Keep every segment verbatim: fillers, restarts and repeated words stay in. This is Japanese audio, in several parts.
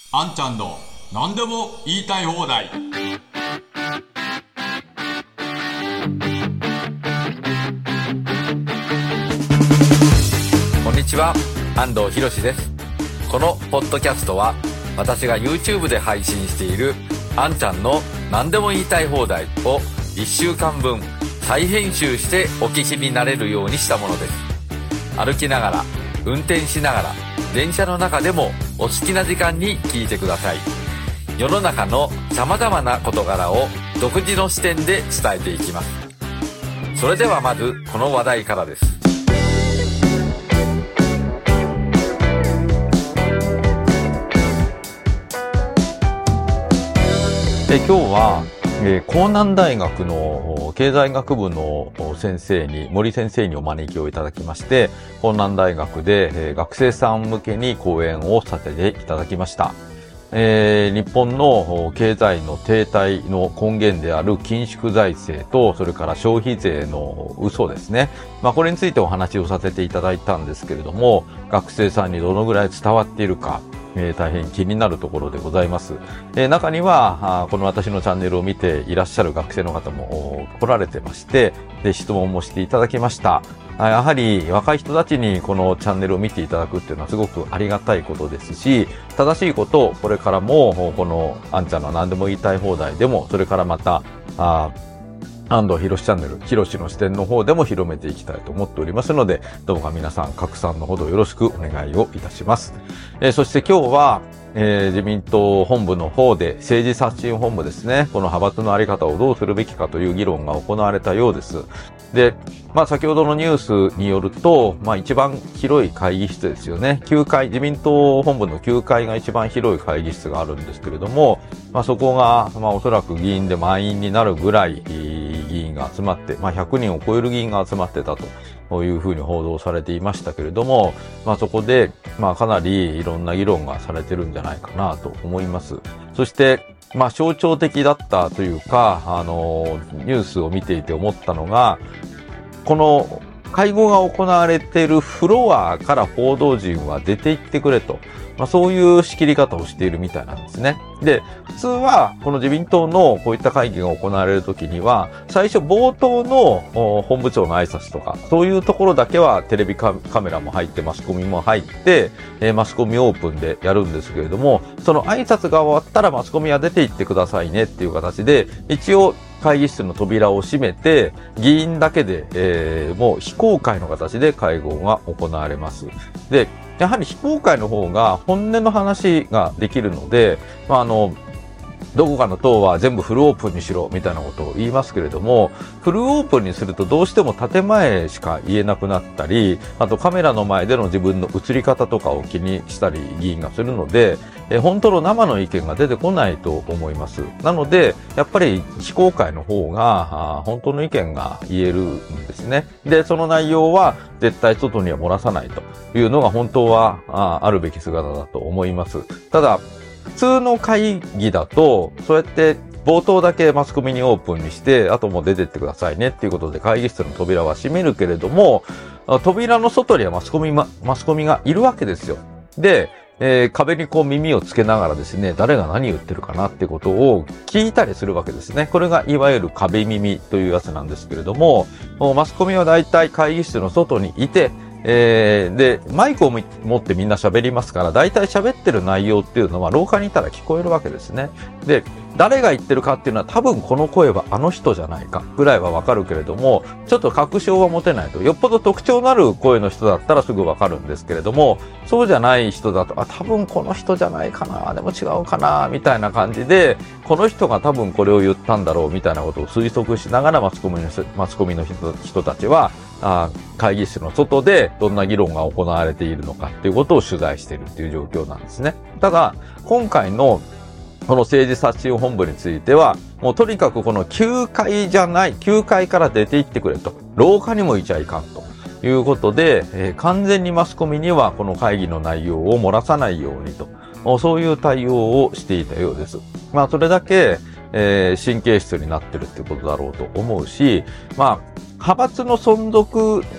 あんちゃんの何でも言いたい放題。 こんにちは、安藤博です。このポッドキャストは私が YouTube で配信しているあんちゃんの何でも言いたい放題をいっしゅうかんぶん再編集してお聞きになれるようにしたものです。歩きながら、運転しながら、電車の中でもお好きな時間に聞いてください。世の中の様々な事柄を独自の視点で伝えていきます。それではまずこの話題からです。 え今日は、えー、江南大学の経済学部の先生に、森先生にお招きをいただきまして、江南大学で、えー、学生さん向けに講演をさせていただきました。えー、日本の経済の停滞の根源である緊縮財政と、それから消費税の嘘ですね。まあこれについてお話をさせていただいたんですけれども、学生さんにどのぐらい伝わっているか、えー、大変気になるところでございます。えー、中にはこの私のチャンネルを見ていらっしゃる学生の方も来られてまして、で質問もしていただきました。やはり若い人たちにこのチャンネルを見ていただくっていうのはすごくありがたいことですし、正しいことをこれからもこのあんちゃんの何でも言いたい放題でも、それからまたあ安藤博チャンネル、博の視点の方でも広めていきたいと思っておりますので、どうか皆さん拡散のほどよろしくお願いをいたします。えー、そして今日は、えー、自民党本部の方で政治刷新本部ですね、この派閥のあり方をどうするべきかという議論が行われたようです。で、まあ先ほどのニュースによると、まあ一番広い会議室ですよね。きゅうかい、自民党本部のきゅうかいが一番広い会議室があるんですけれども、まあそこが、まあおそらく議員で満員になるぐらい、議員が集まって、まあひゃくにんを超える議員が集まってたというふうに報道されていましたけれども、まあそこで、まあかなりいろんな議論がされてるんじゃないかなと思います。そして、まあ象徴的だったというか、あの、ニュースを見ていて思ったのが、この会合が行われているフロアから報道陣は出て行ってくれと。まあそういう仕切り方をしているみたいなんですね。で、普通はこの自民党のこういった会議が行われるときには、最初冒頭の本部長の挨拶とか、そういうところだけはテレビカメラも入ってマスコミも入って、マスコミオープンでやるんですけれども、その挨拶が終わったらマスコミは出て行ってくださいねっていう形で、一応会議室の扉を閉めて、議員だけで、えー、もう非公開の形で会合が行われます。で、やはり非公開の方が本音の話ができるので、まあ、あの、どこかの党は全部フルオープンにしろみたいなことを言いますけれども、フルオープンにするとどうしても建前しか言えなくなったり、あとカメラの前での自分の映り方とかを気にしたり議員がするので、え本当の生の意見が出てこないと思います。なので、やっぱり非公開の方が本当の意見が言えるんですね。で、その内容は絶対外には漏らさないというのが本当は あ, あるべき姿だと思います。ただ、普通の会議だと、そうやって冒頭だけマスコミにオープンにして、あともう出てってくださいねっていうことで会議室の扉は閉めるけれども、扉の外にはマスコミ、マスコミがいるわけですよ。で、えー、壁にこう耳をつけながらですね、誰が何言ってるかなってことを聞いたりするわけですね。これがいわゆる壁耳というやつなんですけれども、マスコミはだいたい会議室の外にいて、えー、で、マイクを持ってみんな喋りますから、だいたい喋ってる内容っていうのは廊下にいたら聞こえるわけですね。で、誰が言ってるかっていうのは多分この声はあの人じゃないかぐらいはわかるけれども、ちょっと確証は持てないと。よっぽど特徴のある声の人だったらすぐわかるんですけれども、そうじゃない人だと、あ、多分この人じゃないかな、でも違うかな、みたいな感じで、この人が多分これを言ったんだろうみたいなことを推測しながらマスコミの、マスコミの 人, 人たちは、あ会議室の外でどんな議論が行われているのかっていうことを取材しているっていう状況なんですね。ただ、今回のこの政治刷新本部については、もうとにかくこのきゅうかいじゃない、きゅうかいから出て行ってくれと。廊下にもいちゃいかんということで、えー、完全にマスコミにはこの会議の内容を漏らさないようにと、そういう対応をしていたようです。まあそれだけ、えー、神経質になってるってことだろうと思うし、まあ派閥の存続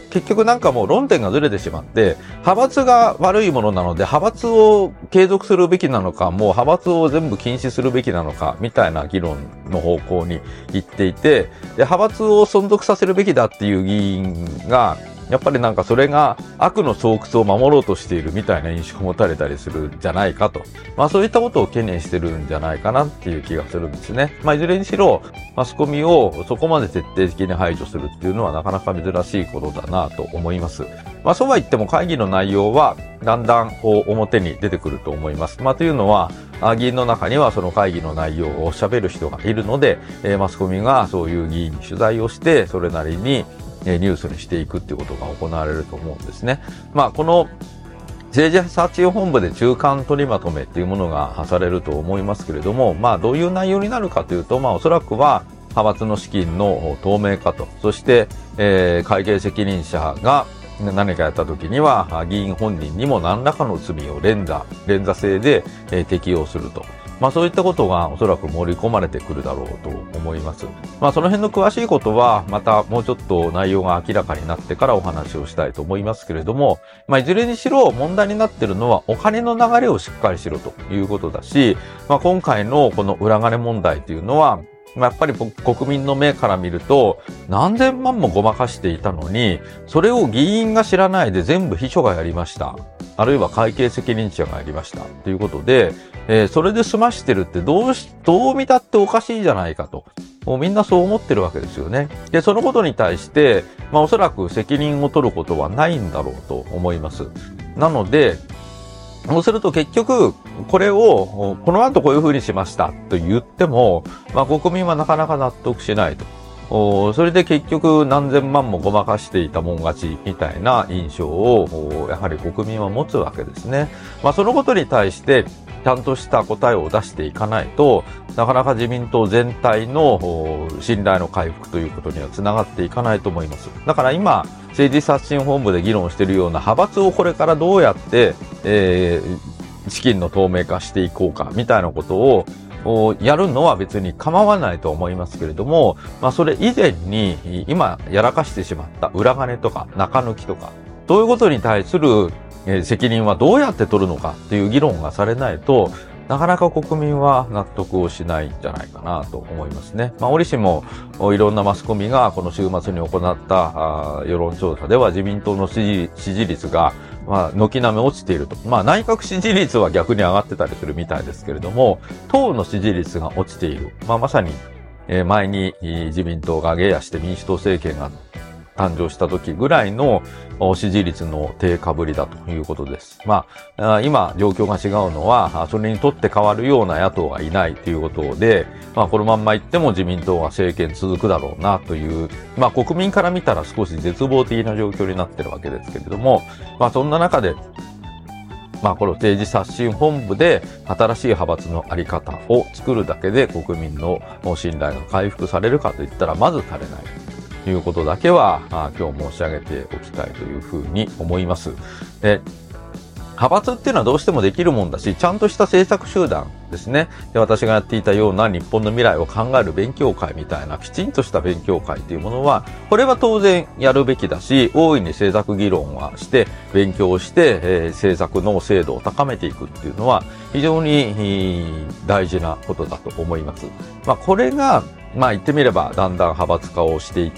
結局なんかもう論点がずれてしまって、派閥が悪いものなので、派閥を継続するべきなのか、もう派閥を全部禁止するべきなのか、みたいな議論の方向に行っていて、で、派閥を存続させるべきだっていう議員が、やっぱりなんかそれが悪の巣窟を守ろうとしているみたいな印象を持たれたりするんじゃないかと。まあそういったことを懸念してるんじゃないかなっていう気がするんですね。まあいずれにしろマスコミをそこまで徹底的に排除するっていうのはなかなか珍しいことだなと思います。まあそうは言っても会議の内容はだんだんこう表に出てくると思います。まあというのは議員の中にはその会議の内容を喋る人がいるので、えー、マスコミがそういう議員に取材をしてそれなりにニュースにしていくっていうことが行われると思うんですね。まあこの政治サーチ本部で中間取りまとめっていうものがされると思いますけれども、まあどういう内容になるかというと、まあおそらくは派閥の資金の透明化と、そして、えー、会計責任者が何かやった時には議員本人にも何らかの罪を連座、連座制で、えー、適用すると。まあそういったことがおそらく盛り込まれてくるだろうと思います。まあその辺の詳しいことはまたもうちょっと内容が明らかになってからお話をしたいと思いますけれども、まあいずれにしろ問題になっているのはお金の流れをしっかりしろということだし、まあ今回のこの裏金問題というのは、まあ、やっぱり国民の目から見ると何千万もごまかしていたのに、それを議員が知らないで全部秘書がやりました。あるいは会計責任者がやりました。ということで、えー、それで済ましてるってどうし、どう見たっておかしいじゃないかと。もうみんなそう思ってるわけですよね。で、そのことに対して、まあおそらく責任を取ることはないんだろうと思います。なので、そうすると結局、これを、この後こういう風にしましたと言っても、まあ国民はなかなか納得しないと。それで結局何千万もごまかしていたもん勝ちみたいな印象をやはり国民は持つわけですね。まあそのことに対してちゃんとした答えを出していかないと、なかなか自民党全体の信頼の回復ということにはつながっていかないと思います。だから今、政治刷新本部で議論しているような派閥をこれからどうやって、えー、資金の透明化していこうかみたいなことをやるのは別に構わないと思いますけれども、まあそれ以前に今やらかしてしまった裏金とか中抜きとか、そういうことに対する責任はどうやって取るのかっていう議論がされないと、なかなか国民は納得をしないんじゃないかなと思いますね。まあ、折しもいろんなマスコミがこの週末に行った世論調査では自民党の支持、支持率がまあ、軒並み落ちていると。まあ、内閣支持率は逆に上がってたりするみたいですけれども、党の支持率が落ちている。まあ、まさに、えー、前に自民党が下野して民主党政権が誕生した時ぐらいの支持率の低下ぶりだということです。まあ、今状況が違うのは、それにとって変わるような野党がいないということで、まあこのまんまいっても自民党が政権続くだろうなという、まあ国民から見たら少し絶望的な状況になってるわけですけれども、まあそんな中で、まあこの政治刷新本部で新しい派閥のあり方を作るだけで国民の信頼が回復されるかといったらまずされない。ということだけは今日申し上げておきたいというふうに思います。で、派閥っていうのはどうしてもできるもんだし、ちゃんとした政策集団ですね。で、私がやっていたような日本の未来を考える勉強会みたいなきちんとした勉強会というものは、これは当然やるべきだし、大いに政策議論はして、勉強して、えー、政策の精度を高めていくっていうのは非常に大事なことだと思います。まあ、これが、まあ言ってみればだんだん派閥化をしていって、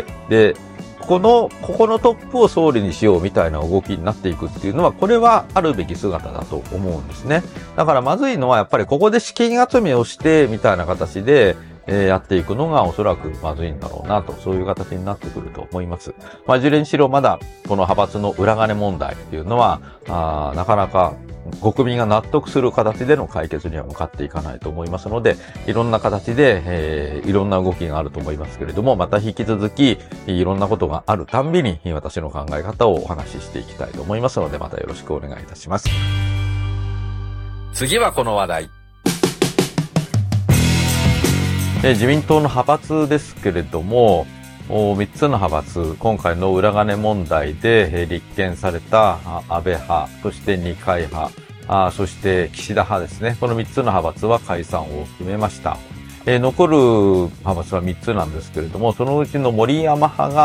で、この、ここのトップを総理にしようみたいな動きになっていくっていうのは、これはあるべき姿だと思うんですね。だからまずいのはやっぱりここで資金集めをしてみたいな形で、えー、やっていくのがおそらくまずいんだろうなと、そういう形になってくると思います。まあ、いずれにしろまだこの派閥の裏金問題っていうのは、あなかなか国民が納得する形での解決には向かっていかないと思いますので、いろんな形で、えー、いろんな動きがあると思いますけれども、また引き続きいろんなことがあるたんびに私の考え方をお話ししていきたいと思いますので、またよろしくお願いいたします。 次はこの話題。 えー、自民党の派閥ですけれども、みっつの派閥、今回の裏金問題で立件された安倍派、そして二階派、そして岸田派ですね。このみっつの派閥は解散を決めました。えー、残る派閥はみっつなんですけれども、そのうちの森山派が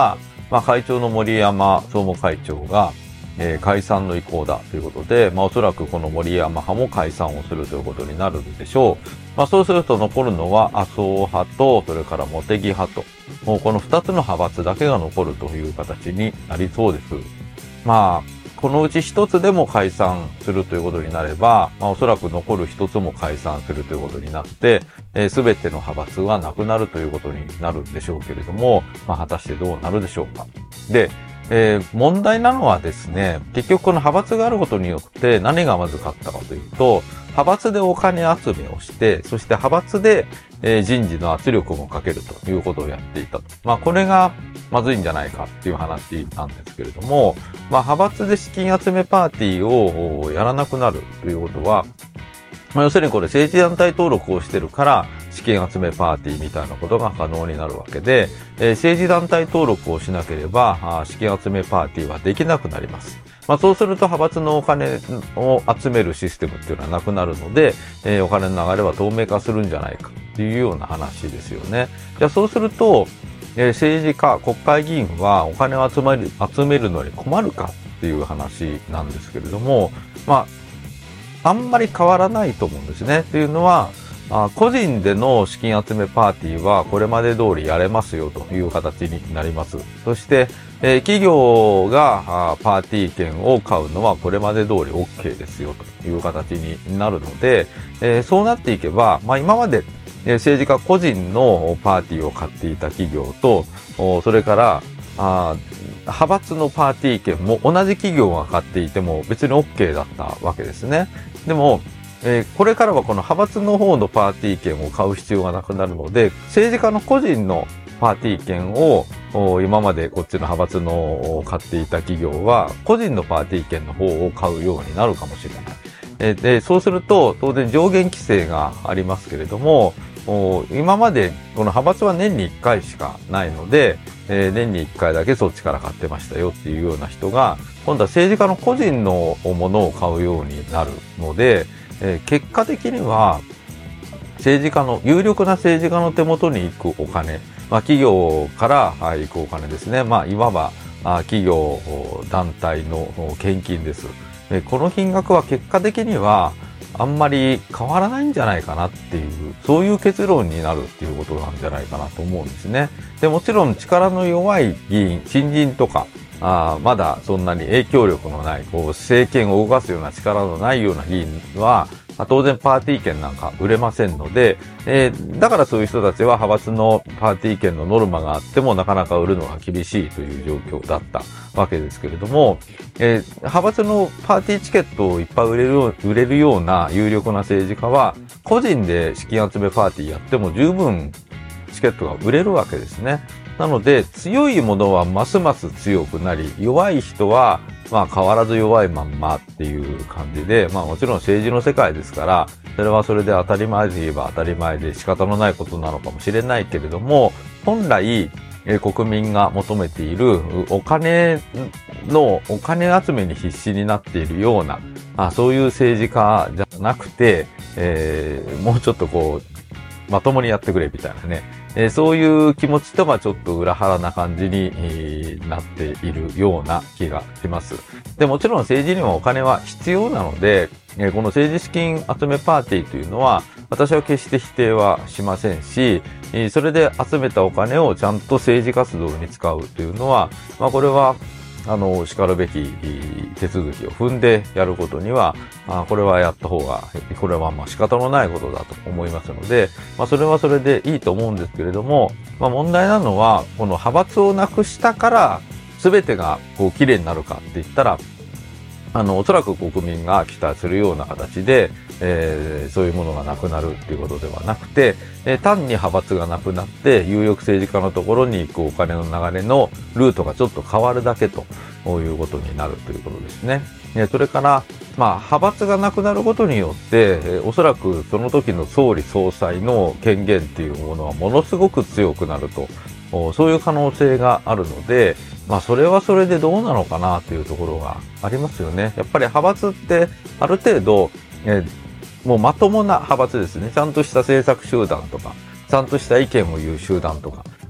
まあ、会長の森山総務会長が、えー、解散の意向だということで、まあ、おそらくこの森山派も解散をするということになるでしょう。まあ、そうすると残るのは麻生派と、それから茂木派と、もうこの二つの派閥だけが残るという形になりそうです。まあ、このうち一つでも解散するということになれば、まあ、おそらく残る一つも解散するということになって、えー、全ての派閥はなくなるということになるんでしょうけれども、まあ、果たしてどうなるでしょうか。で、えー、問題なのはですね、結局この派閥があることによって何がまずかったかというと、派閥でお金集めをして、そして派閥で、えー、人事の圧力もかけるということをやっていたと。まあこれがまずいんじゃないかっていう話なんですけれども、まあ派閥で資金集めパーティーをやらなくなるということは、まあ、要するにこれ政治団体登録をしてるから資金集めパーティーみたいなことが可能になるわけで、えー、政治団体登録をしなければあ資金集めパーティーはできなくなります。まあ、そうすると派閥のお金を集めるシステムっていうのはなくなるので、えー、お金の流れは透明化するんじゃないかっていうような話ですよね。じゃあそうすると、えー、政治家、国会議員はお金を集める、集めるのに困るかっていう話なんですけれども、まあ、あんまり変わらないと思うんですね。っていうのは、あ個人での資金集めパーティーはこれまで通りやれますよという形になります。そして、えー、企業があパーティー券を買うのはこれまで通り OK ですよという形になるので、えー、そうなっていけば、まあ今まで、えー、政治家個人のパーティーを買っていた企業と、それからあ派閥のパーティー券も同じ企業が買っていても別に OK だったわけですね。でも、えー、これからはこの派閥の方のパーティー券を買う必要がなくなるので、政治家の個人のパーティー券を今までこっちの派閥の買っていた企業は個人のパーティー券の方を買うようになるかもしれない。えー、で、そうすると当然上限規制がありますけれども、今までこの派閥は年にいっかいしかないので、えー、年にいっかいだけそっちから買ってましたよっていうような人が、今度は政治家の個人のものを買うようになるので、えー、結果的には政治家の有力な政治家の手元に行くお金、まあ、企業から行くお金ですね。まあ、いわば企業団体の献金です。えー、この金額は結果的にはあんまり変わらないんじゃないかなっていう、そういう結論になるっていうことなんじゃないかなと思うんですね。で、もちろん力の弱い議員、新人とか、あまだそんなに影響力のない、こう政権を動かすような力のないような議員は、当然パーティー券なんか売れませんので、えー、だからそういう人たちは派閥のパーティー券のノルマがあってもなかなか売るのが厳しいという状況だったわけですけれども、えー、派閥のパーティーチケットをいっぱい売れる、売れるような有力な政治家は、個人で資金集めパーティーやっても十分チケットが売れるわけですね。なので、強いものはますます強くなり、弱い人は、まあ変わらず弱いまんまっていう感じで、まあもちろん政治の世界ですから、それはそれで当たり前で言えば当たり前で仕方のないことなのかもしれないけれども、本来、えー、国民が求めているお金の、お金集めに必死になっているような、あそういう政治家じゃなくて、えー、もうちょっとこう、まともにやってくれみたいなね。えー、そういう気持ちとはちょっと裏腹な感じに、えー、なっているような気がします。で、もちろん政治にはお金は必要なので、えー、この政治資金集めパーティーというのは、私は決して否定はしませんし、えー、それで集めたお金をちゃんと政治活動に使うというのは、まあこれは、あの、叱るべき手続きを踏んでやることには、あこれはやった方が、これはまあ仕方のないことだと思いますので、まあそれはそれでいいと思うんですけれども、まあ問題なのは、この派閥をなくしたから、全てがこう綺麗になるかって言ったら、あの、おそらく国民が期待するような形で、えー、そういうものがなくなるっていうことではなくて、えー、単に派閥がなくなって、有力政治家のところに行くお金の流れのルートがちょっと変わるだけということになるということですね。えー、それから、まあ、派閥がなくなることによって、えー、おそらくその時の総理総裁の権限っていうものはものすごく強くなると、そういう可能性があるので、まあそれはそれでどうなのかなというところがありますよね。やっぱり派閥ってある程度、えー、もうまともな派閥ですね。ちゃんとした政策集団とか、ちゃんとした意見を言う集団とか、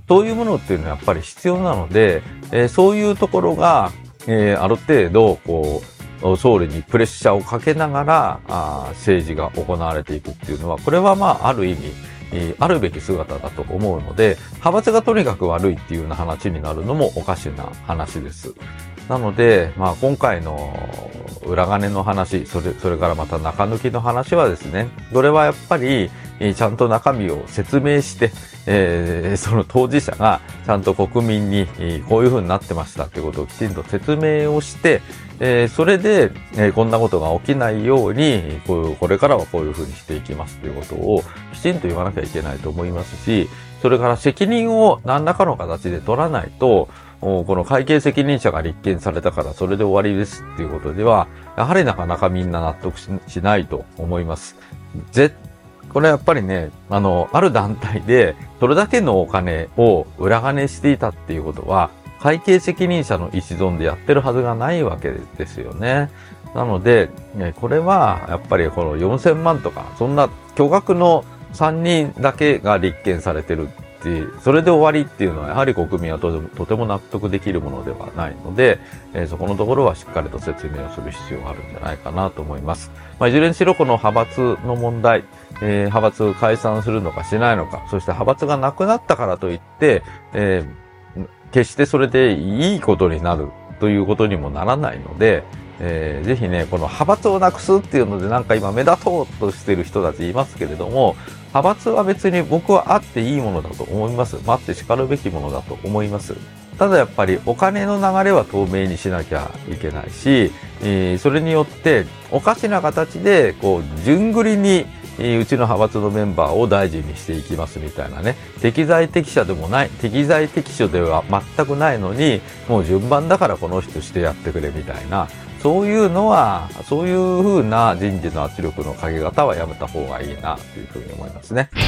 そういうものっていうのはやっぱり必要なので、えー、そういうところが、えー、ある程度、こう、総理にプレッシャーをかけながら、あ政治が行われていくっていうのは、これはまあ、ある意味、えー、あるべき姿だと思うので、派閥がとにかく悪いっていうような話になるのもおかしな話です。なので、まあ今回の裏金の話、それ、それからまた中抜きの話はですね、これはやっぱり、ちゃんと中身を説明して、えー、その当事者がちゃんと国民にこういう風になってましたってことをきちんと説明をして、えー、それで、えー、こんなことが起きないように、こう、これからはこういう風にしていきますということをきちんと言わなきゃいけないと思いますし、それから責任を何らかの形で取らないと、この会計責任者が立件されたからそれで終わりですっていうことでは、やはりなかなかみんな納得 し, しないと思います。ぜこれやっぱりね、あの、ある団体でそれだけのお金を裏金していたっていうことは、会計責任者の意思存でやってるはずがないわけですよね。なので、これはやっぱりこのよんせんまんとか、そんな巨額のさんにんだけが立件されてるそれで終わりっていうのはやはり国民はとても、とても納得できるものではないので、えー、そこのところはしっかりと説明をする必要があるんじゃないかなと思います。まあ、いずれにしろこの派閥の問題、えー、派閥解散するのかしないのか、そして派閥がなくなったからといって、えー、決してそれでいいことになるということにもならないので、えー、ぜひね、この派閥をなくすっていうのでなんか今目立とうとしている人たちいますけれども、派閥は別に僕はあっていいものだと思います。あって叱るべきものだと思います。ただやっぱりお金の流れは透明にしなきゃいけないし、えー、それによっておかしな形でこう順繰りにうちの派閥のメンバーを大臣にしていきますみたいなね、適材適所でもない、適材適所では全くないのに、もう順番だからこの人してやってくれみたいな、そういうのは、そういう風な人事の圧力のかけ方はやめた方がいいなというふうに思いますね。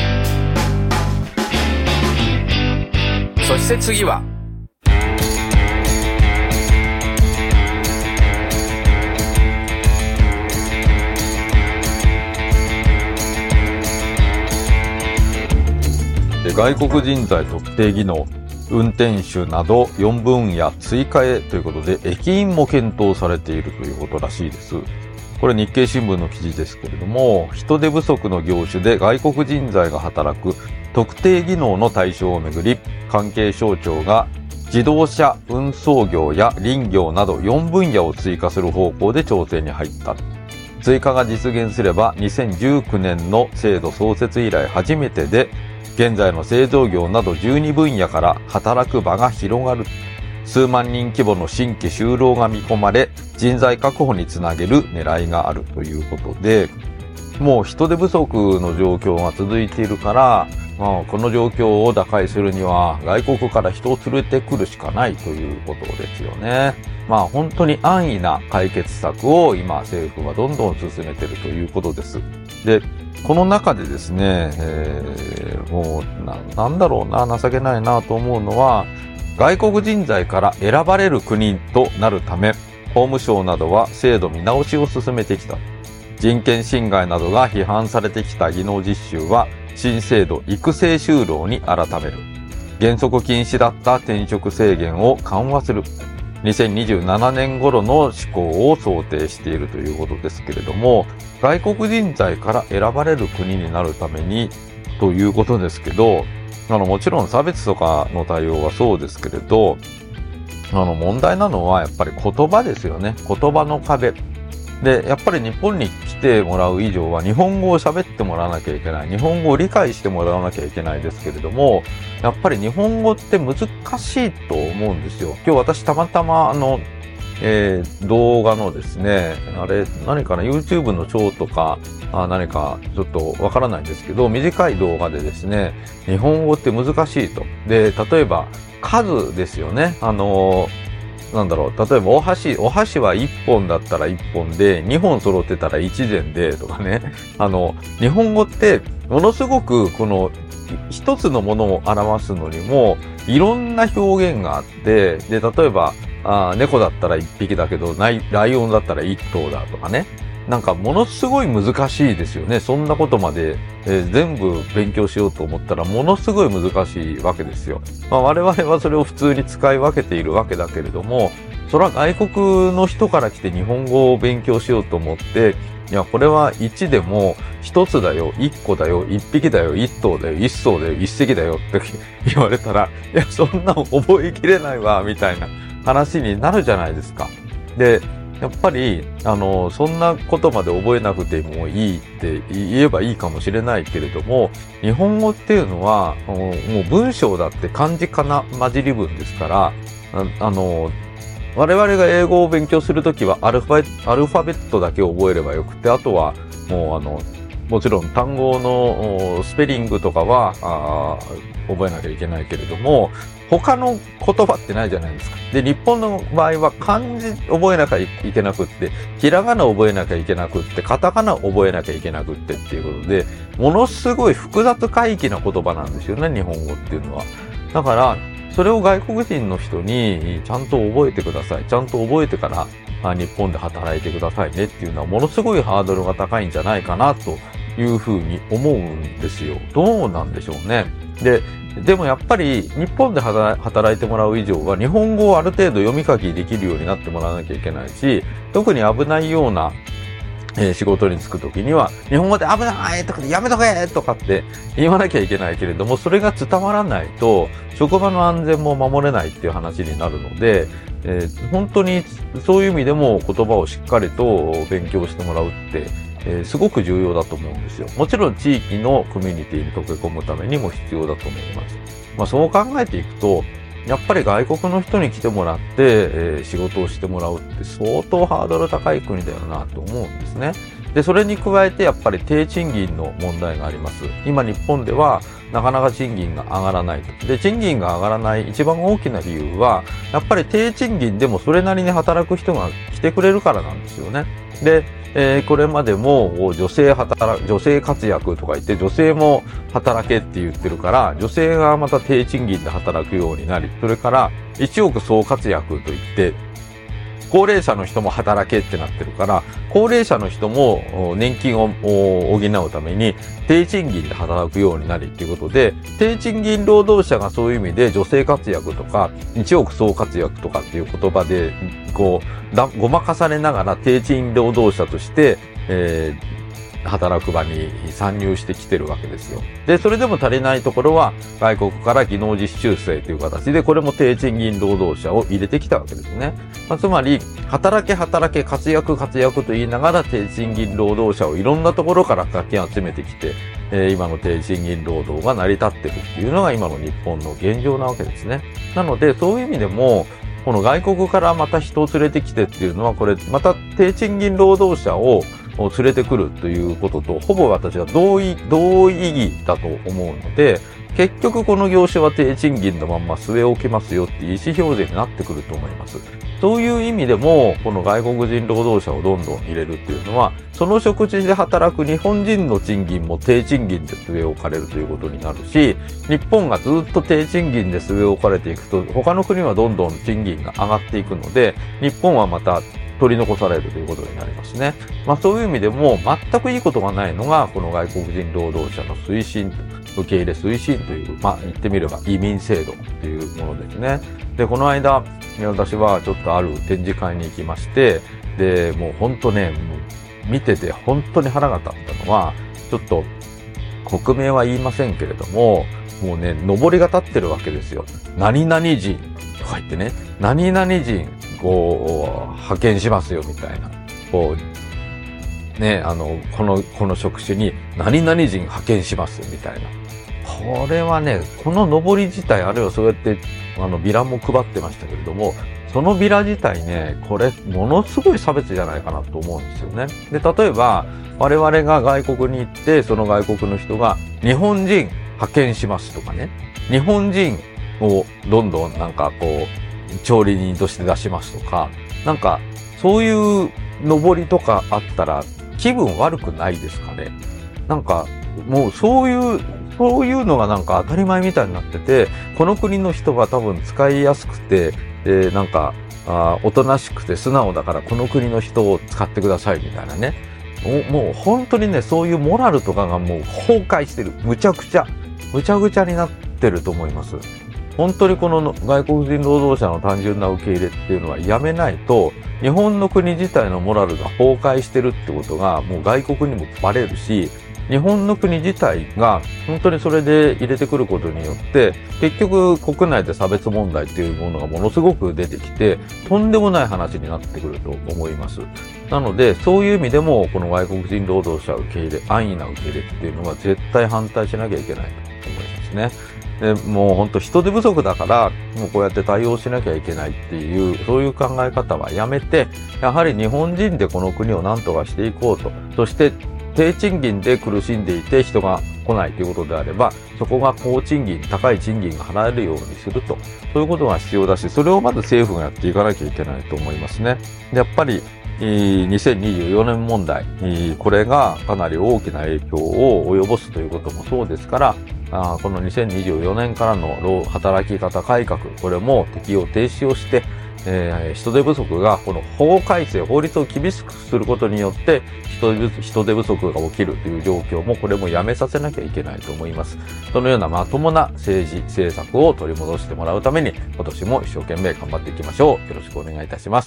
そして次は、 外国人材特定技能、運転手などよんぶんや追加へということで、駅員も検討されているということらしいです。これ日経新聞の記事ですけれども、人手不足の業種で外国人材が働く特定技能の対象をめぐり、関係省庁が自動車運送業や林業などよんぶんやを追加する方向で調整に入った。追加が実現すればにせんじゅうきゅうねんの制度創設以来初めてで、現在の製造業などじゅうにぶんやから働く場が広がる。数万人規模の新規就労が見込まれ、人材確保につなげる狙いがあるということで、もう人手不足の状況が続いているから、まあ、この状況を打開するには外国から人を連れてくるしかないということですよね。まあ本当に安易な解決策を今政府はどんどん進めているということです。で、この中でですね、えー、もう な, なんだろうな、情けないなと思うのは、外国人材から選ばれる国となるため、法務省などは制度見直しを進めてきた。人権侵害などが批判されてきた技能実習は、新制度育成就労に改める。原則禁止だった転職制限を緩和する。にせんにじゅうななねん頃の施行を想定しているということですけれども、外国人材から選ばれる国になるためにということですけど、あのもちろん差別とかの対応はそうですけれど、あの問題なのはやっぱり言葉ですよね。言葉の壁。で、やっぱり日本に来てもらう以上は日本語を喋ってもらわなきゃいけない。日本語を理解してもらわなきゃいけないですけれども、やっぱり日本語って難しいと思うんですよ。今日私たまたまあの、えー、動画のですね、あれ、何かな、YouTube の長とか、あ何かちょっとわからないんですけど、短い動画でですね、日本語って難しいと。で、例えば数ですよね。あのー、なんだろう、例えばお箸、お箸はいっぽんだったらいっぽんで、にほん揃ってたらいちぜんで、とかね。あの、日本語って、ものすごく、この、一つのものを表すのにも、いろんな表現があって、で、例えば、あ猫だったらいっぴきだけど、ライオンだったらいっとうだとかね。 なんかものすごい難しいですよね。そんなことまで、えー、全部勉強しようと思ったらものすごい難しいわけですよ。まあ我々はそれを普通に使い分けているわけだけれども、それは外国の人から来て日本語を勉強しようと思って、いや、これはいちでもひとつだよ、いっこだよ、いっぴきだよ、いっ頭だよ、いっ艘だよ、いっ隻だよって言われたら、いや、そんなの覚えきれないわ、みたいな話になるじゃないですか。で、やっぱり、あの、そんなことまで覚えなくてもいいって言えばいいかもしれないけれども、日本語っていうのは、もう文章だって漢字かな混じり文ですから、あ, あの、我々が英語を勉強するときはアルファ、アルファベットだけ覚えればよくて、あとはもうあの、もちろん単語のスペリングとかはあ覚えなきゃいけないけれども、他の言葉ってないじゃないですか。で、日本の場合は漢字覚えなきゃいけなくって、ひらがな覚えなきゃいけなくって、カタカナ覚えなきゃいけなくってっていうことで、ものすごい複雑回帰な言葉なんですよね、日本語っていうのは。だから、それを外国人の人にちゃんと覚えてください。ちゃんと覚えてから日本で働いてくださいねっていうのはものすごいハードルが高いんじゃないかなというふうに思うんですよ。どうなんでしょうね。で、でもやっぱり日本で働いてもらう以上は日本語をある程度読み書きできるようになってもらわなきゃいけないし、特に危ないようなえー、仕事に就くときには、日本語で危ないとかやめとけとかって言わなきゃいけないけれども、それが伝わらないと、職場の安全も守れないっていう話になるので、えー、本当にそういう意味でも言葉をしっかりと勉強してもらうって、えー、すごく重要だと思うんですよ。もちろん地域のコミュニティに溶け込むためにも必要だと思います。まあそう考えていくと、やっぱり外国の人に来てもらって、えー、仕事をしてもらうって相当ハードル高い国だよなと思うんですね。で、それに加えてやっぱり低賃金の問題があります。今日本ではなかなか賃金が上がらないと。で、賃金が上がらない一番大きな理由は、やっぱり低賃金でもそれなりに働く人が来てくれるからなんですよね。で、えー、これまでも女性働、女性活躍とか言って女性も働けって言ってるから、女性がまた低賃金で働くようになり、それから一億総活躍と言って、高齢者の人も働けってなってるから、高齢者の人も年金を補うために低賃金で働くようになりっていうことで、低賃金労働者がそういう意味で女性活躍とか一億総活躍とかっていう言葉でこうだごまかされながら低賃労働者として、えー働く場に参入してきてるわけですよ。で、それでも足りないところは外国から技能実習生という形で、これも低賃金労働者を入れてきたわけですね。まあ、つまり、働け働け活躍活躍と言いながら低賃金労働者をいろんなところからかき集めてきて、えー、今の低賃金労働が成り立ってるっていうのが今の日本の現状なわけですね。なので、そういう意味でも、この外国からまた人を連れてきてっていうのは、これまた低賃金労働者を連れてくるということと、ほぼ私は同意、同意義だと思うので、結局この業種は低賃金のまんま据え置きますよっていう意思表示になってくると思います。そういう意味でも、この外国人労働者をどんどん入れるっていうのは、その職地で働く日本人の賃金も低賃金で据え置かれるということになるし、日本がずっと低賃金で据え置かれていくと、他の国はどんどん賃金が上がっていくので、日本はまた取り残されるということになりますね。まあそういう意味でも全くいいことがないのが、この外国人労働者の推進、受け入れ推進という、まあ言ってみれば移民制度というものですね。で、この間、私はちょっとある展示会に行きまして、で、もう本当ね、もう見てて本当に腹が立ったのは、ちょっと国名は言いませんけれども、もうね、上りが立ってるわけですよ。何々人とか言ってね、何々人、こう、派遣しますよみたいな。こう、ね、あの、この、この職種に何々人派遣しますみたいな。これはね、この上り自体、あるいはそうやって、あの、ビラも配ってましたけれども、そのビラ自体ね、これ、ものすごい差別じゃないかなと思うんですよね。で、例えば、我々が外国に行って、その外国の人が、日本人派遣しますとかね、日本人をどんどんなんかこう、調理人として出しますとか、なんか、そういう上りとかあったら、気分悪くないですかね。なんか、もうそういう、そういうのがなんか当たり前みたいになってて、この国の人は多分使いやすくて、えー、なんかあ、おとなしくて素直だからこの国の人を使ってくださいみたいなね。 もう本当にね、そういうモラルとかがもう崩壊してる。むちゃくちゃ、むちゃくちゃになってると思います。本当にこの外国人労働者の単純な受け入れっていうのはやめないと、日本の国自体のモラルが崩壊してるってことがもう外国にもバレるし、日本の国自体が本当にそれで入れてくることによって、結局国内で差別問題っていうものがものすごく出てきて、とんでもない話になってくると思います。なので、そういう意味でも、この外国人労働者受け入れ、安易な受け入れっていうのは絶対反対しなきゃいけないと思いますね。でもう本当人手不足だから、もうこうやって対応しなきゃいけないっていう、そういう考え方はやめて、やはり日本人でこの国を何とかしていこうと。そして、低賃金で苦しんでいて人が来ないということであれば、そこが高賃金、高い賃金が払えるようにすると。そういうことが必要だし、それをまず政府がやっていかなきゃいけないと思いますね。でやっぱり、にせんにじゅうよねん問題、これがかなり大きな影響を及ぼすということもそうですから、このにせんにじゅうよねんからの働き方改革、これも適用停止をして、えー、人手不足がこの法改正、法律を厳しくすることによって人手、人手不足が起きるという状況もこれもやめさせなきゃいけないと思います。そのようなまともな政治政策を取り戻してもらうために今年も一生懸命頑張っていきましょう。よろしくお願いいたします。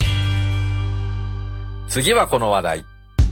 次はこの話題。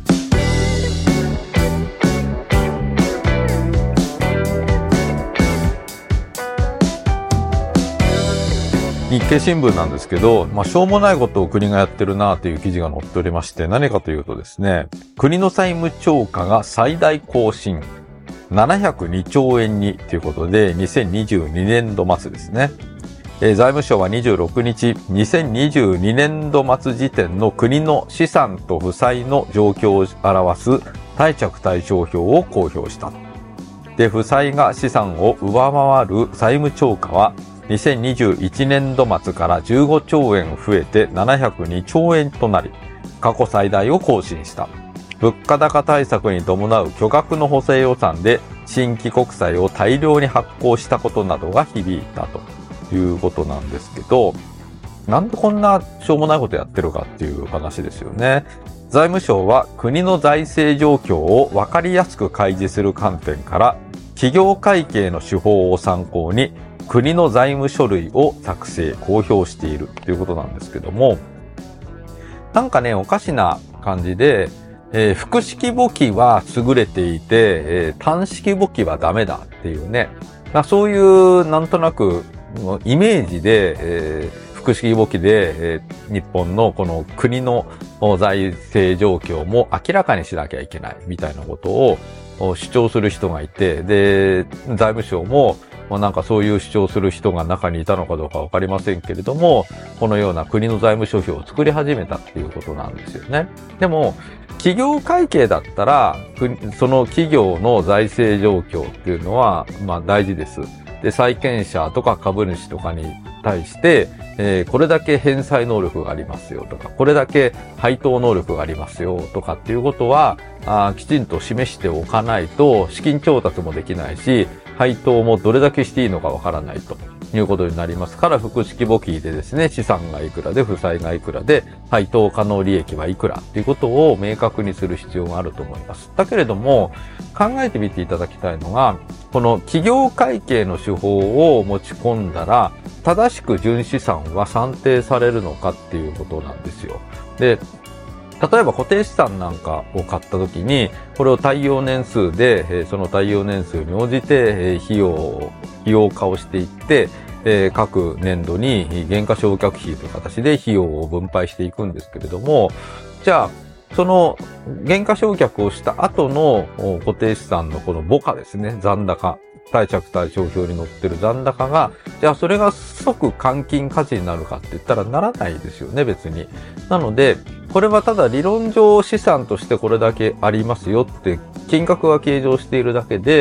日経新聞なんですけど、まあ、しょうもないことを国がやってるなという記事が載っておりまして、何かというとですね、国の債務超過が最大更新、ななひゃくにちょうえんにということで、にせんにじゅうにねんど末ですね。えー、財務省はにじゅうろくにち、にせんにじゅうにねんど末時点の国の資産と負債の状況を表す貸借対照表を公表した。で、負債が資産を上回る債務超過は、にせんにじゅういちねんど末からじゅうごちょうえん増えてななひゃくにちょうえんとなり、過去最大を更新した。物価高対策に伴う巨額の補正予算で新規国債を大量に発行したことなどが響いたということなんですけど、なんでこんなしょうもないことやってるかっていう話ですよね。財務省は国の財政状況をわかりやすく開示する観点から、企業会計の手法を参考に国の財務書類を作成、公表しているということなんですけども、なんかね、おかしな感じで、えー、複式簿記は優れていて、えー、単式簿記はダメだっていうね、まあ、そういうなんとなくイメージで、えー、複式簿記で、えー、日本のこの国の財政状況も明らかにしなきゃいけないみたいなことを主張する人がいて、で、財務省もなんかそういう主張する人が中にいたのかどうかわかりませんけれども、このような国の財務諸表を作り始めたっていうことなんですよね。でも、企業会計だったら、その企業の財政状況っていうのは、まあ大事です。で、債権者とか株主とかに対して、えー、これだけ返済能力がありますよとか、これだけ配当能力がありますよとかっていうことは、あきちんと示しておかないと資金調達もできないし、配当もどれだけしていいのかわからないということになりますから、複式簿記でですね、資産がいくらで負債がいくらで配当可能利益はいくらということを明確にする必要があると思います。だけれども、考えてみていただきたいのが、この企業会計の手法を持ち込んだら、正しく純資産は算定されるのかっていうことなんですよ。で、例えば固定資産なんかを買ったときに、これを耐用年数で、その耐用年数に応じて費用、費用化をしていって、各年度に減価償却費という形で費用を分配していくんですけれども、じゃあ、その減価償却をした後の固定資産のこの母価ですね、残高。貸借対照表に載ってる残高が、じゃあそれが即換金価値になるかって言ったらならないですよね、別に。なので、これはただ理論上資産としてこれだけありますよって金額は計上しているだけで、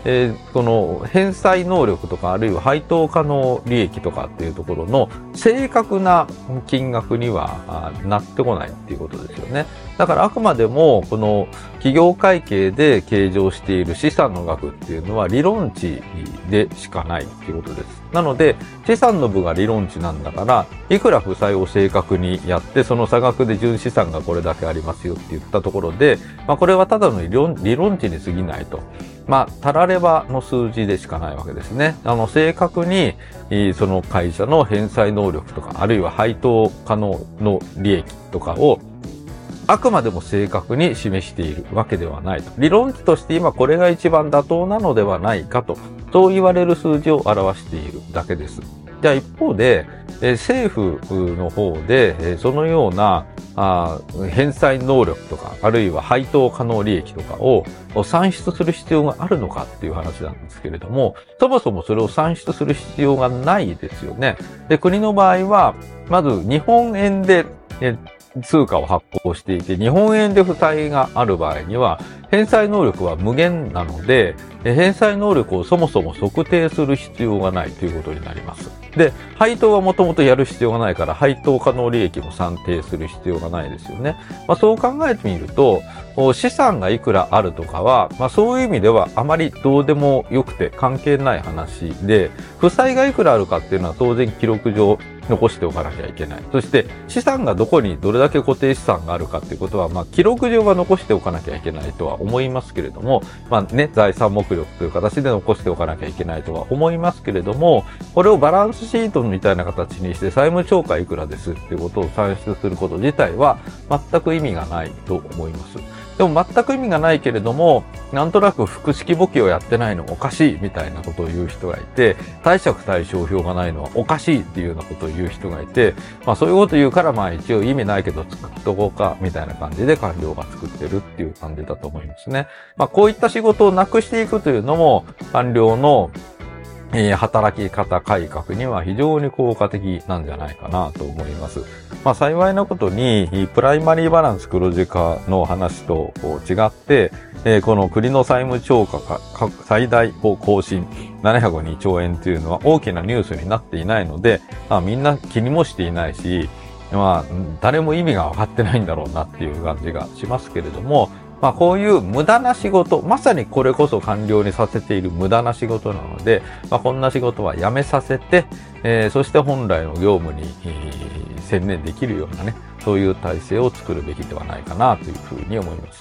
えー、この返済能力とかあるいは配当可能利益とかっていうところの正確な金額にはなってこないっていうことですよね。だからあくまでもこの企業会計で計上している資産の額っていうのは理論値でしかないっていうことです。なので資産の部が理論値なんだから、いくら負債を正確にやってその差額で純資産がこれだけありますよって言ったところで、まあこれはただの理論、理論値に過ぎないと。まあ、たらればの数字でしかないわけですね。あの、正確に、その会社の返済能力とか、あるいは配当可能の利益とかを、あくまでも正確に示しているわけではないと。理論値として今これが一番妥当なのではないかと、そう言われる数字を表しているだけです。じゃあ一方で、えー、政府の方で、えー、そのようなあ返済能力とか、あるいは配当可能利益とかを算出する必要があるのかっていう話なんですけれども、そもそもそれを算出する必要がないですよね。で、国の場合は、まず日本円で、えー通貨を発行していて、日本円で負債がある場合には、返済能力は無限なので、返済能力をそもそも測定する必要がないということになります。で、配当はもともとやる必要がないから、配当可能利益も算定する必要がないですよね。まあ、そう考えてみると、資産がいくらあるとかは、まあ、そういう意味ではあまりどうでもよくて関係ない話で、負債がいくらあるかっていうのは当然記録上残しておかなきゃいけない。そして資産がどこにどれだけ固定資産があるかっていうことは、まあ、記録上は残しておかなきゃいけないとは思いますけれども、まあね、財産目録という形で残しておかなきゃいけないとは思いますけれども、これをバランスシートみたいな形にして債務超過いくらですっていうことを算出すること自体は全く意味がないと思います。でも全く意味がないけれども、なんとなく複式簿記をやってないのおかしいみたいなことを言う人がいて、貸借対照表がないのはおかしいっていうようなことを言う人がいて、まあそういうこと言うからまあ一応意味ないけど作っとこうかみたいな感じで官僚が作ってるっていう感じだと思いますね。まあこういった仕事をなくしていくというのも官僚のえー、働き方改革には非常に効果的なんじゃないかなと思います。まあ幸いなことに、プライマリーバランス黒字化の話と違って、えー、この国の債務超過か最大更新ななひゃくにちょうえんというのは大きなニュースになっていないので、まあみんな気にもしていないし、まあ誰も意味が分かってないんだろうなっていう感じがしますけれども、まあこういう無駄な仕事、まさにこれこそ官僚にさせている無駄な仕事なので、まあこんな仕事はやめさせて、えー、そして本来の業務に、えー、専念できるようなね、そういう体制を作るべきではないかなというふうに思います。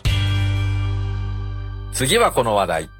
次はこの話題。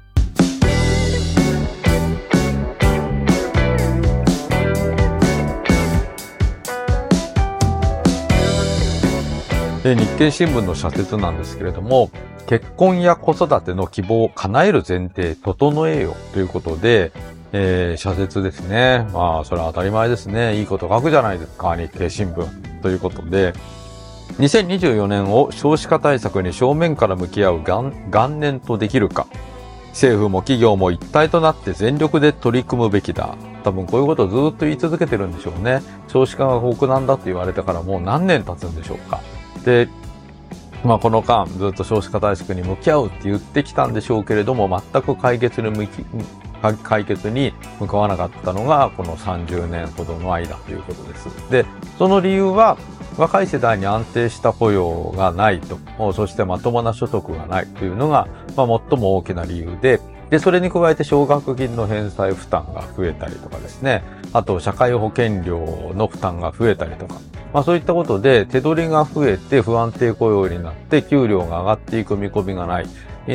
日経新聞の社説なんですけれども、結婚や子育ての希望を叶える前提、整えよということで、えー、社説ですね。まあ、それは当たり前ですね。いいこと書くじゃないですか、日経新聞。ということで、にせんにじゅうよねんを少子化対策に正面から向き合う元年とできるか。政府も企業も一体となって全力で取り組むべきだ。多分こういうことをずっと言い続けてるんでしょうね。少子化が国難だと言われてからもう何年経つんでしょうか。で、まあこの間ずっと少子化対策に向き合うって言ってきたんでしょうけれども、全く解決に向き、解決に向かわなかったのがこのさんじゅうねんほどの間ということです。で、その理由は若い世代に安定した雇用がないと、そしてまともな所得がないというのが、まあ最も大きな理由で、で、それに加えて奨学金の返済負担が増えたりとかですね、あと社会保険料の負担が増えたりとか、まあそういったことで手取りが増えて不安定雇用になって給料が上がっていく見込みがない。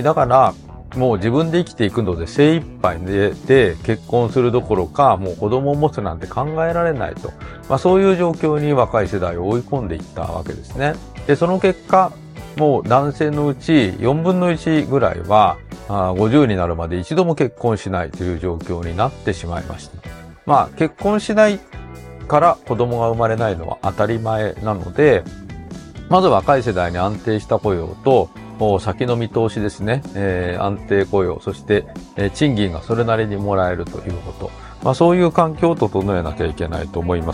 だから、もう自分で生きていくので精一杯で、で結婚するどころか、もう子供を持つなんて考えられないと。まあそういう状況に若い世代を追い込んでいったわけですね。で、その結果、もう男性のうちよんぶんのいちぐらいは、ごじゅうになるまで一度も結婚しないという状況になってしまいました。まあ結婚しないから子供が生まれないのは当たり前なので、まず若い世代に安定した雇用と、先の見通しですね、えー、安定雇用、そして、えー、賃金がそれなりにもらえるということ。まあそういう環境を整えなきゃいけないと思います。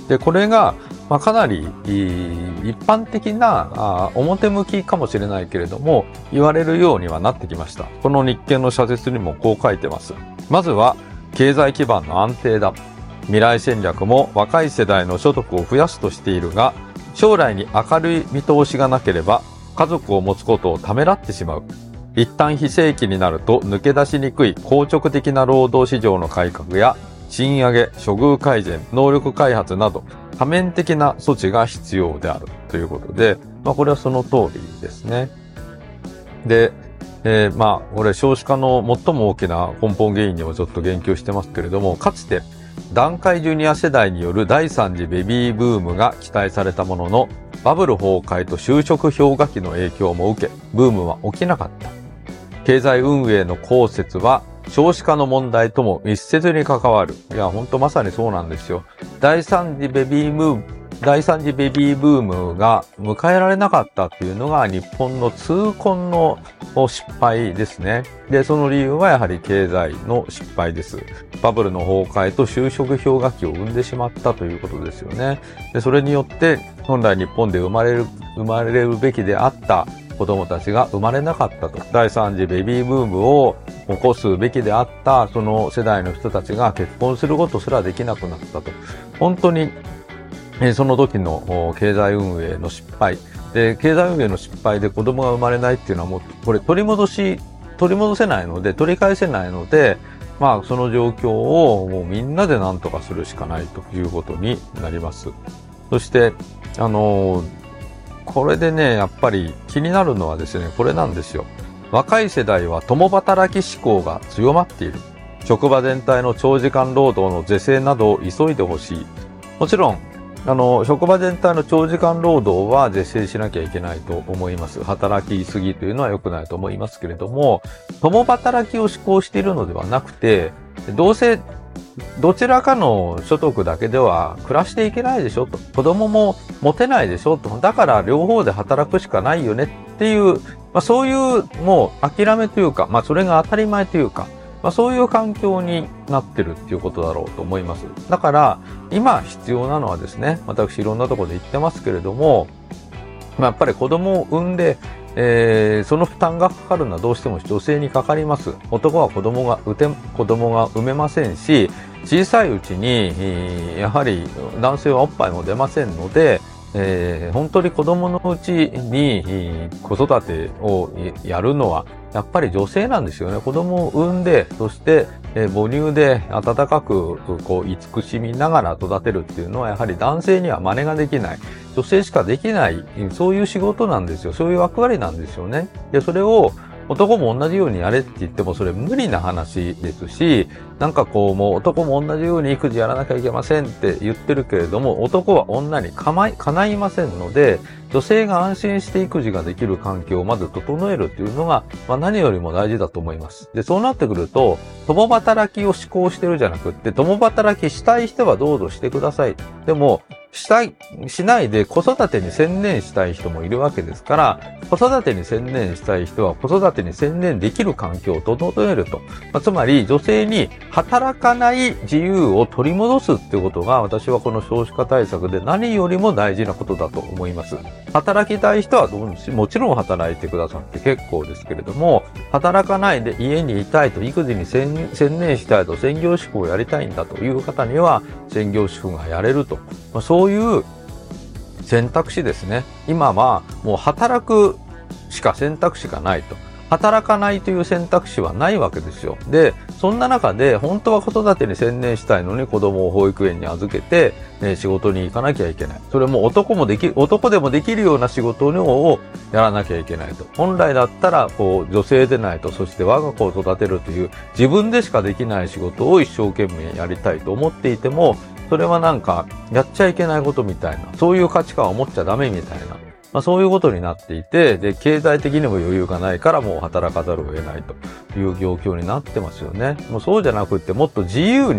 で、これが、まあ、かなり一般的なあ表向きかもしれないけれども、言われるようにはなってきました。この日経の社説にもこう書いてます。まずは、経済基盤の安定だ。未来戦略も若い世代の所得を増やすとしているが、将来に明るい見通しがなければ、家族を持つことをためらってしまう。一旦非正規になると抜け出しにくい硬直的な労働市場の改革や、賃上げ、処遇改善、能力開発など、多面的な措置が必要であるということで、まあこれはその通りですね。で、えー、まあこれ少子化の最も大きな根本原因にもちょっと言及してますけれども、かつて団塊ジュニア世代による第三次ベビーブームが期待されたものの、バブル崩壊と就職氷河期の影響も受け、ブームは起きなかった。経済運営の後説は少子化の問題とも密接に関わる。いや、ほんとまさにそうなんですよ。第三次ベビーブーム、第三次ベビーブームが迎えられなかったっていうのが日本の痛恨の失敗ですね。で、その理由はやはり経済の失敗です。バブルの崩壊と就職氷河期を生んでしまったということですよね。で、それによって本来日本で生まれる、生まれるべきであった子供たちが生まれなかったと。第三次ベビーブームを起こすべきであったその世代の人たちが結婚することすらできなくなったと。本当にその時の経済運営の失敗で、経済運営の失敗で子供が生まれないっていうのはもうこれ取り戻し取り戻せないので、取り返せないので、まあその状況をもうみんなで何とかするしかないということになります。そしてあのこれでね、やっぱり気になるのはですね、これなんですよ。若い世代は共働き志向が強まっている。職場全体の長時間労働の是正などを急いでほしい。もちろんあの、職場全体の長時間労働は是正しなきゃいけないと思います。働きすぎというのは良くないと思いますけれども、共働きを志向しているのではなくて、どうせどちらかの所得だけでは暮らしていけないでしょと。子供も持てないでしょと。だから両方で働くしかないよねっていう、まあそういうもう諦めというか、まあそれが当たり前というか、まあそういう環境になってるっていうことだろうと思います。だから今必要なのはですね、私いろんなところで言ってますけれども、まあ、やっぱり子供を産んで、えー、その負担がかかるのはどうしても女性にかかります。男は子供が産て、子供が産めませんし、小さいうちに、やはり男性はおっぱいも出ませんので、えー、本当に子供のうちに子育てをやるのはやっぱり女性なんですよね。子供を産んで、そして、えー、母乳で温かくこう慈しみながら育てるっていうのはやはり男性には真似ができない。女性しかできない、そういう仕事なんですよ。そういう役割なんですよね。で、それを男も同じようにやれって言ってもそれ無理な話ですし、なんかこうもう男も同じように育児やらなきゃいけませんって言ってるけれども、男は女にかまい、かないませんので、女性が安心して育児ができる環境をまず整えるっていうのが、まあ何よりも大事だと思います。で、そうなってくると、共働きを志向してるじゃなくって、共働きしたい人はどうぞしてください。でも、したい、しないで子育てに専念したい人もいるわけですから、子育てに専念したい人は子育てに専念できる環境を整えると。まあ、つまり女性に働かない自由を取り戻すっていうことが私はこの少子化対策で何よりも大事なことだと思います。働きたい人はどうしもちろん働いてくださって結構ですけれども、働かないで家にいたいと、育児に専念したいと、専業主婦をやりたいんだという方には専業主婦がやれると。まあ、そういう選択肢ですね。今はもう働くしか選択肢がないと。働かないという選択肢はないわけですよ。で、そんな中で本当は子育てに専念したいのに子供を保育園に預けて、ね、仕事に行かなきゃいけない。それも男もでき、男でもできるような仕事をやらなきゃいけないと。本来だったら、こう、女性でないと、そして我が子を育てるという自分でしかできない仕事を一生懸命やりたいと思っていても、それはなんか、やっちゃいけないことみたいな、そういう価値観を持っちゃダメみたいな、まあそういうことになっていて、で、経済的にも余裕がないからもう働かざるを得ないという状況になってますよね。もうそうじゃなくってもっと自由に、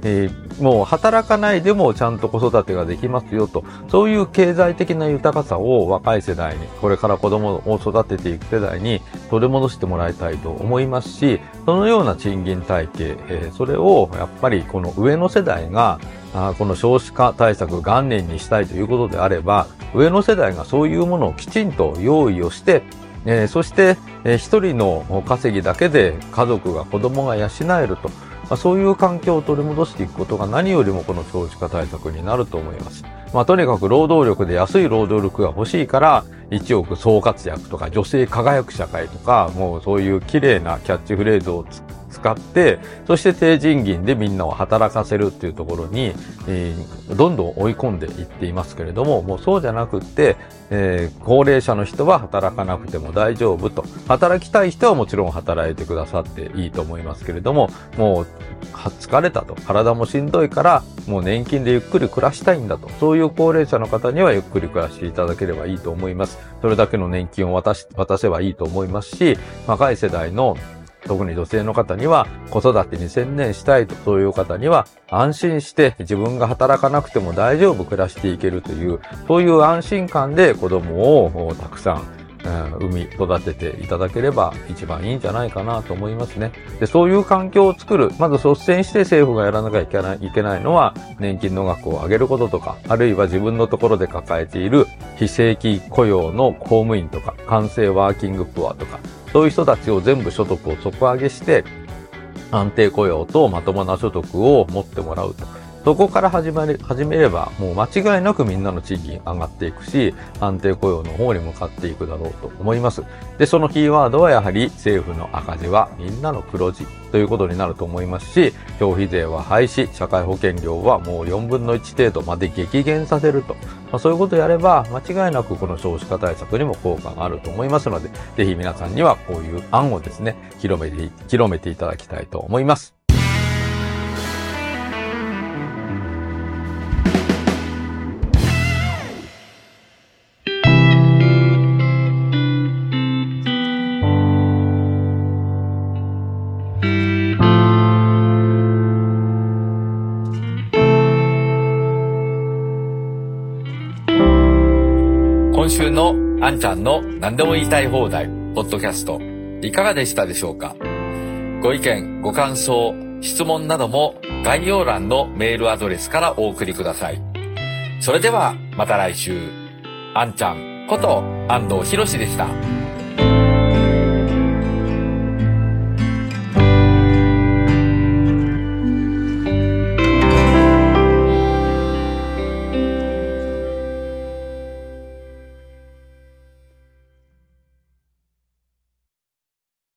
えー、もう働かないでもちゃんと子育てができますよと、そういう経済的な豊かさを若い世代に、これから子供を育てていく世代に取り戻してもらいたいと思いますし、そのような賃金体系、えー、それをやっぱりこの上の世代が、あこの少子化対策元年にしたいということであれば、上の世代がそういうものをきちんと用意をして、えー、そして、えー、一人の稼ぎだけで家族が子供が養えると、まあ、そういう環境を取り戻していくことが何よりもこの少子化対策になると思います。まあ、とにかく労働力で安い労働力が欲しいから、いちおく総活躍とか女性輝く社会とか、もうそういう綺麗なキャッチフレーズをつ使って、そして低賃金でみんなを働かせるっていうところに、えー、どんどん追い込んでいっていますけれども、もうそうじゃなくって、えー、高齢者の人は働かなくても大丈夫と。働きたい人はもちろん働いてくださっていいと思いますけれども、もう疲れたと。体もしんどいから、もう年金でゆっくり暮らしたいんだと。そういう高齢者の方にはゆっくり暮らしていただければいいと思います。それだけの年金を渡し、渡せばいいと思いますし、若い世代の特に女性の方には子育てに専念したいと、そういう方には安心して自分が働かなくても大丈夫暮らしていけるという、そういう安心感で子供をたくさん、うん、産み育てていただければ一番いいんじゃないかなと思いますね。で、そういう環境を作る、まず率先して政府がやらなきゃいけない、いけないのは年金の額を上げることとか、あるいは自分のところで抱えている非正規雇用の公務員とか、完成ワーキングプアとか、そういう人たちを全部所得を底上げして、安定雇用とまともな所得を持ってもらうと。そこから始まり、始めれば、もう間違いなくみんなの賃金上がっていくし、安定雇用の方に向かっていくだろうと思います。で、そのキーワードはやはり政府の赤字はみんなの黒字ということになると思いますし、消費税は廃止、社会保険料はもうよんぶんのいち程度まで激減させると。まあ、そういうことをやれば、間違いなくこの少子化対策にも効果があると思いますので、ぜひ皆さんにはこういう案をですね、広めて、広めていただきたいと思います。 今週のあんちゃんの何でも言いたい放題ポッドキャストいかがでしたでしょうか。ご意見ご感想質問なども概要欄のメールアドレスからお送りください。それではまた来週。あんちゃんこと安藤博でした。